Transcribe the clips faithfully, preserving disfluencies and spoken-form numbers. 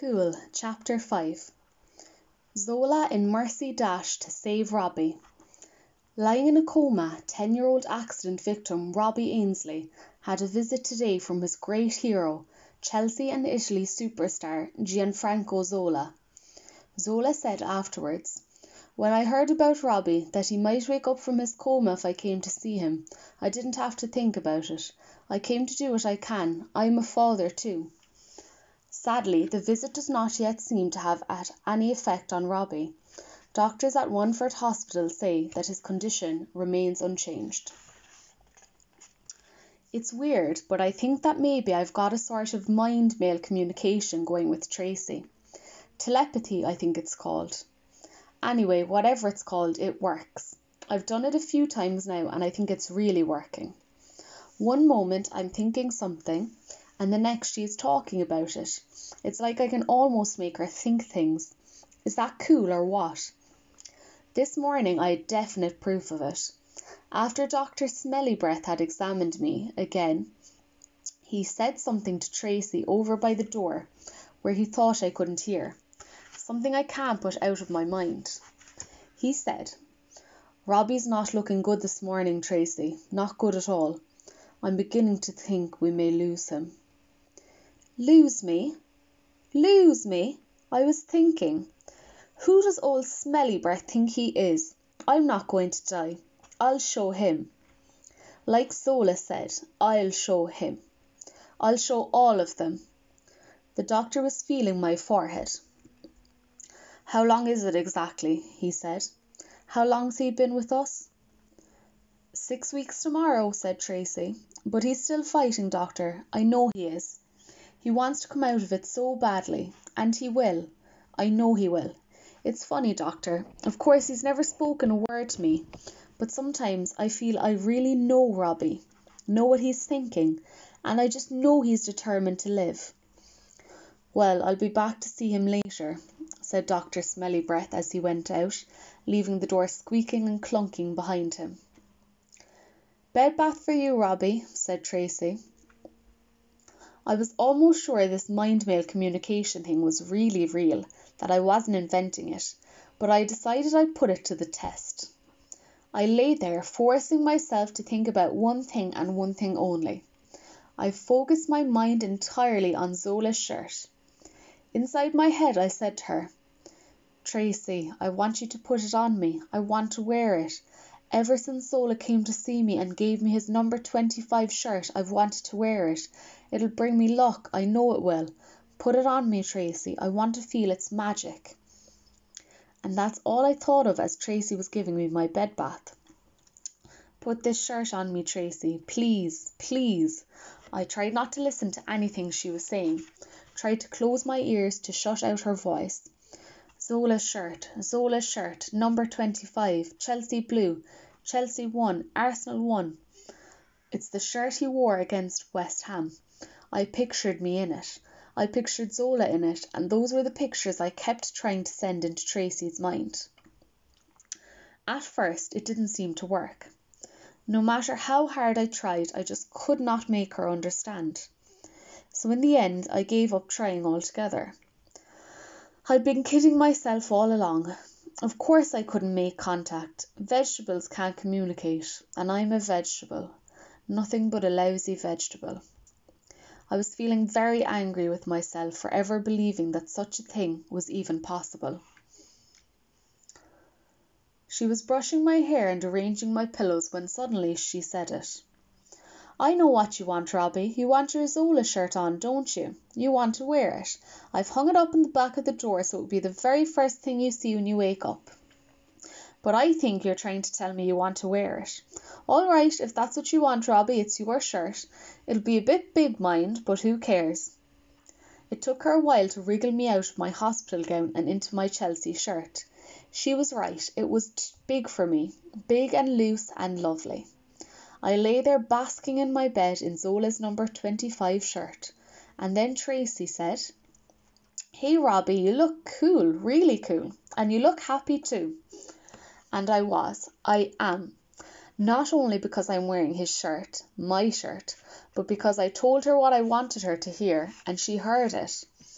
Cool, Chapter five. Zola in mercy dashed to save Robbie. Lying in a coma, ten-year-old accident victim Robbie Ainsley had a visit today from his great hero, Chelsea and Italy superstar Gianfranco Zola. Zola said afterwards, "When I heard about Robbie, that he might wake up from his coma if I came to see him, I didn't have to think about it. I came to do what I can. I'm a father too." Sadly, the visit does not yet seem to have had any effect on Robbie. Doctors at Wanford Hospital say that his condition remains unchanged. It's weird, but I think that maybe I've got a sort of mind-mail communication going with Tracy. Telepathy, I think it's called. Anyway, whatever it's called, it works. I've done it a few times now and I think it's really working. One moment I'm thinking something, and the next she is talking about it. It's like I can almost make her think things. Is that cool or what? This morning I had definite proof of it. After Doctor Smelly Breath had examined me again, he said something to Tracy over by the door where he thought I couldn't hear. Something I can't put out of my mind. He said, "Robbie's not looking good this morning, Tracy. Not good at all. I'm beginning to think we may lose him." Lose me? Lose me? I was thinking, who does old Smelly Breath think he is? I'm not going to die. I'll show him. Like Zola said, I'll show him. I'll show all of them. The doctor was feeling my forehead. "How long is it exactly?" he said. "How long's he been with us?" Six weeks tomorrow, said Tracy. "But he's still fighting, doctor. I know he is. He wants to come out of it so badly, and he will. I know he will. It's funny, doctor. Of course, he's never spoken a word to me, but sometimes I feel I really know Robbie, know what he's thinking, and I just know he's determined to live." "Well, I'll be back to see him later," said Doctor Smelly Breath as he went out, leaving the door squeaking and clunking behind him. "Bed bath for you, Robbie," said Tracy. I was almost sure this mind-mail communication thing was really real, that I wasn't inventing it, but I decided I'd put it to the test. I lay there, forcing myself to think about one thing and one thing only. I focused my mind entirely on Zola's shirt. Inside my head I said to her, "Tracy, I want you to put it on me. I want to wear it. Ever since Zola came to see me and gave me his number twenty-five shirt, I've wanted to wear it. It'll bring me luck, I know it will. Put it on me, Tracy. I want to feel its magic." And that's all I thought of as Tracy was giving me my bed bath. "Put this shirt on me, Tracy. Please, please." I tried not to listen to anything she was saying. Tried to close my ears to shut out her voice. Zola's shirt, Zola's shirt, number twenty-five, Chelsea blue, Chelsea won, Arsenal won. It's the shirt he wore against West Ham. I pictured me in it. I pictured Zola in it, and those were the pictures I kept trying to send into Tracy's mind. At first, it didn't seem to work. No matter how hard I tried, I just could not make her understand. So in the end, I gave up trying altogether. I'd been kidding myself all along. Of course I couldn't make contact. Vegetables can't communicate, and I'm a vegetable. Nothing but a lousy vegetable. I was feeling very angry with myself for ever believing that such a thing was even possible. She was brushing my hair and arranging my pillows when suddenly she said it. "I know what you want, Robbie. You want your Zola shirt on, don't you? You want to wear it. I've hung it up in the back of the door so it will be the very first thing you see when you wake up. But I think you're trying to tell me you want to wear it. All right, if that's what you want, Robbie, it's your shirt. It'll be a bit big, mind, but who cares?" It took her a while to wriggle me out of my hospital gown and into my Chelsea shirt. She was right. It was t- big for me, big and loose and lovely. I lay there basking in my bed in Zola's number twenty-five shirt, and then Tracy said, "Hey Robbie, you look cool, really cool, and you look happy too." And I was, I am, not only because I'm wearing his shirt, my shirt, but because I told her what I wanted her to hear, and she heard it.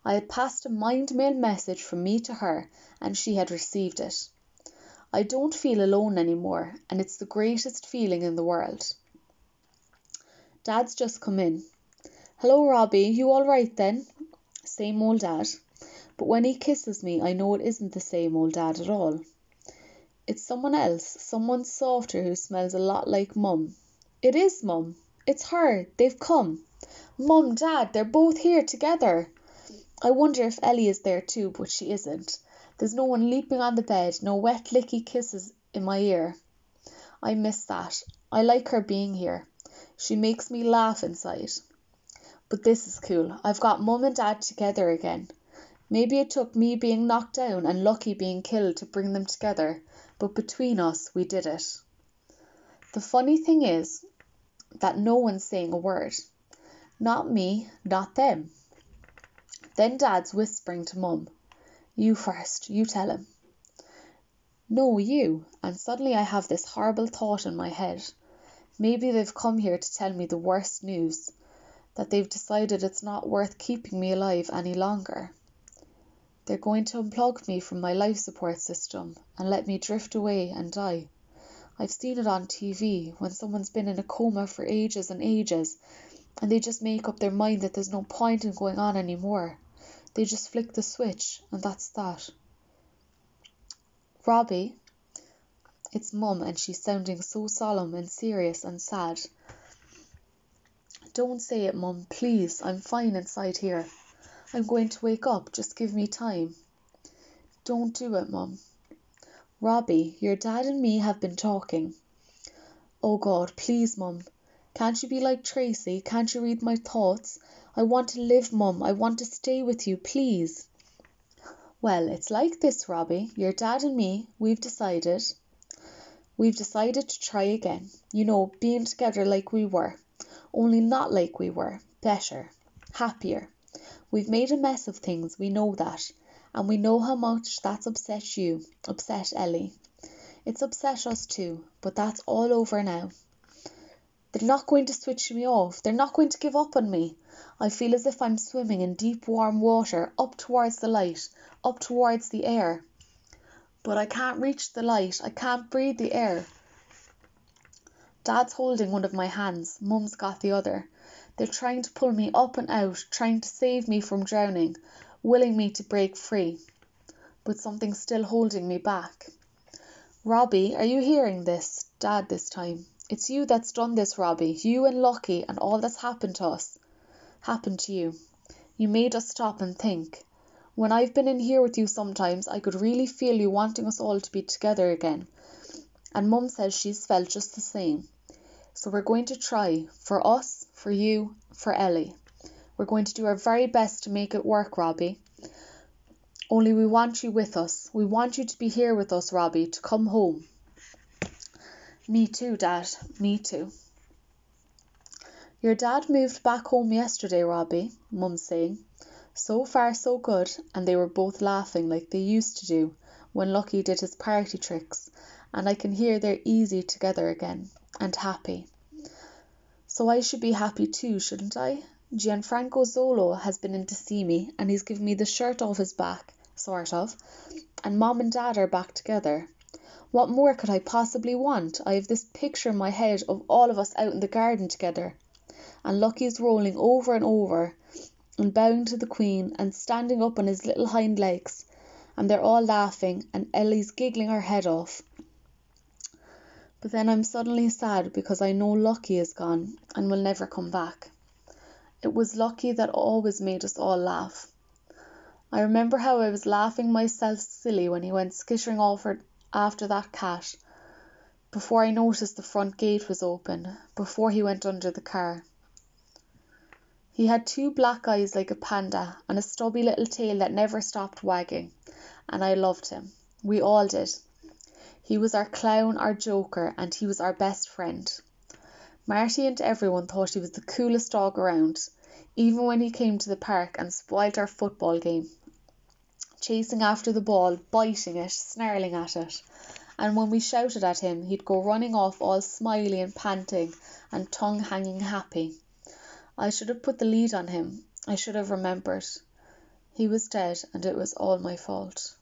I had passed a mind mail message from me to her, and she had received it. I don't feel alone anymore, and it's the greatest feeling in the world. Dad's just come in. Hello, Robbie, you all right then? Same old Dad. But when he kisses me, I know it isn't the same old Dad at all. It's someone else, someone softer who smells a lot like Mum. It is Mum. It's her. They've come. Mum, Dad, they're both here together. I wonder if Ellie is there too, but she isn't. There's no one leaping on the bed, no wet licky kisses in my ear. I miss that. I like her being here. She makes me laugh inside. But this is cool. I've got Mum and Dad together again. Maybe it took me being knocked down and Lucky being killed to bring them together, but between us we did it. The funny thing is that no one's saying a word. Not me, not them. Then Dad's whispering to Mum. You first, you tell him. No, you. And suddenly I have this horrible thought in my head. Maybe they've come here to tell me the worst news, that they've decided it's not worth keeping me alive any longer. They're going to unplug me from my life support system and let me drift away and die. I've seen it on T V when someone's been in a coma for ages and ages and they just make up their mind that there's no point in going on anymore. They just flick the switch and that's that. Robbie, it's Mum and she's sounding so solemn and serious and sad. Don't say it, Mum, please. I'm fine inside here. I'm going to wake up. Just give me time. Don't do it, Mum. Robbie, your Dad and me have been talking. Oh God, please, Mum. Can't you be like Tracy? Can't you read my thoughts? I want to live, Mum. I want to stay with you, please. Well, it's like this, Robbie. Your Dad and me, we've decided. We've decided to try again. You know, being together like we were. Only not like we were. Better. Happier. We've made a mess of things, we know that, and we know how much that's upset you, upset Ellie. It's upset us too, but that's all over now. They're not going to switch me off, they're not going to give up on me. I feel as if I'm swimming in deep warm water, up towards the light, up towards the air. But I can't reach the light, I can't breathe the air. Dad's holding one of my hands, Mum's got the other. They're trying to pull me up and out, trying to save me from drowning, willing me to break free. But something's still holding me back. Robbie, are you hearing this? Dad this time. It's you that's done this, Robbie. You and Lucky and all that's happened to us. Happened to you. You made us stop and think. When I've been in here with you sometimes, I could really feel you wanting us all to be together again. And Mum says she's felt just the same. So we're going to try, for us, for you, for Ellie. We're going to do our very best to make it work, Robbie. Only we want you with us. We want you to be here with us, Robbie, to come home. Me too, Dad. Me too. Your dad moved back home yesterday, Robbie, Mum's saying. So far so good, and they were both laughing like they used to do when Lucky did his party tricks, and I can hear they're easy together again. And happy. So I should be happy too, shouldn't I? Gianfranco Zolo has been in to see me and he's given me the shirt off his back, sort of, and Mom and Dad are back together. What more could I possibly want? I have this picture in my head of all of us out in the garden together, and Lucky's rolling over and over and bowing to the Queen and standing up on his little hind legs, and they're all laughing and Ellie's giggling her head off. But then I'm suddenly sad because I know Lucky is gone and will never come back. It was Lucky that always made us all laugh. I remember how I was laughing myself silly when he went skittering off after that cat, before I noticed the front gate was open, before he went under the car. He had two black eyes like a panda and a stubby little tail that never stopped wagging, and I loved him. We all did. He was our clown, our joker, and he was our best friend. Marty and everyone thought he was the coolest dog around, even when he came to the park and spoilt our football game, chasing after the ball, biting it, snarling at it, and when we shouted at him, he'd go running off all smiley and panting and tongue hanging happy. I should have put the lead on him. I should have remembered. He was dead, and it was all my fault.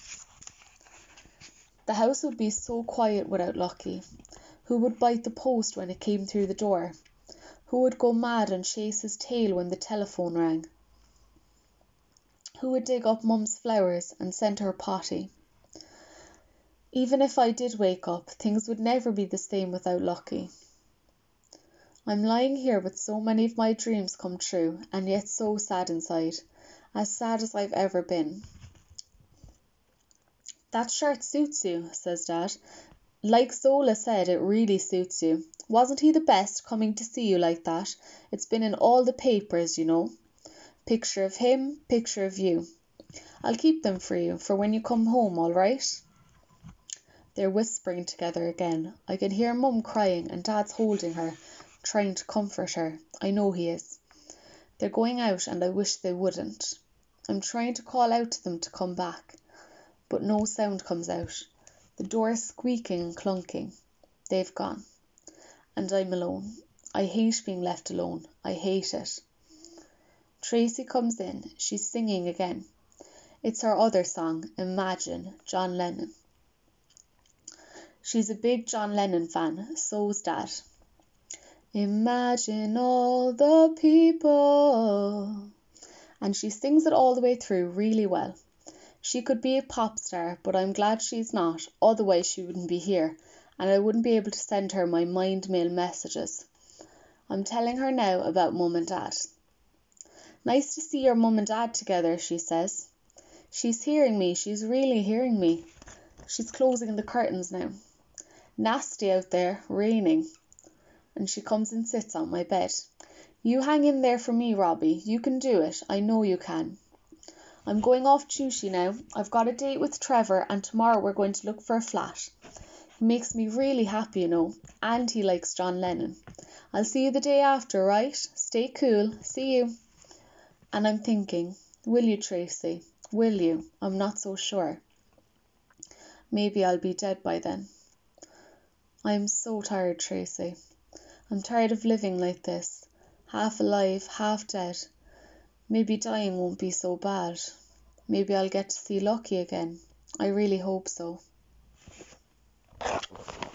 The house would be so quiet without Lucky. Who would bite the post when it came through the door? Who would go mad and chase his tail when the telephone rang? Who would dig up Mum's flowers and send her potty? Even if I did wake up, things would never be the same without Lucky. I'm lying here with so many of my dreams come true, and yet so sad inside, as sad as I've ever been. That shirt suits you, says Dad. Like Zola said, it really suits you. Wasn't he the best coming to see you like that? It's been in all the papers, you know. Picture of him, picture of you. I'll keep them for you, for when you come home, all right? They're whispering together again. I can hear Mum crying and Dad's holding her, trying to comfort her. I know he is. They're going out and I wish they wouldn't. I'm trying to call out to them to come back, but no sound comes out. The door is squeaking and clunking. They've gone. And I'm alone. I hate being left alone. I hate it. Tracy comes in. She's singing again. It's her other song, Imagine, John Lennon. She's a big John Lennon fan, so's Dad. Imagine all the people. And she sings it all the way through really well. She could be a pop star, but I'm glad she's not, otherwise she wouldn't be here, and I wouldn't be able to send her my mind mail messages. I'm telling her now about Mum and Dad. Nice to see your Mum and Dad together, she says. She's hearing me, she's really hearing me. She's closing the curtains now. Nasty out there, raining. And she comes and sits on my bed. You hang in there for me, Robbie. You can do it. I know you can. I'm going off duty now. I've got a date with Trevor and tomorrow we're going to look for a flat. He makes me really happy, you know, and he likes John Lennon. I'll see you the day after, right? Stay cool. See you. And I'm thinking, will you, Tracy? Will you? I'm not so sure. Maybe I'll be dead by then. I am so tired, Tracy. I'm tired of living like this, half alive, half dead. Maybe dying won't be so bad. Maybe I'll get to see Lucky again. I really hope so.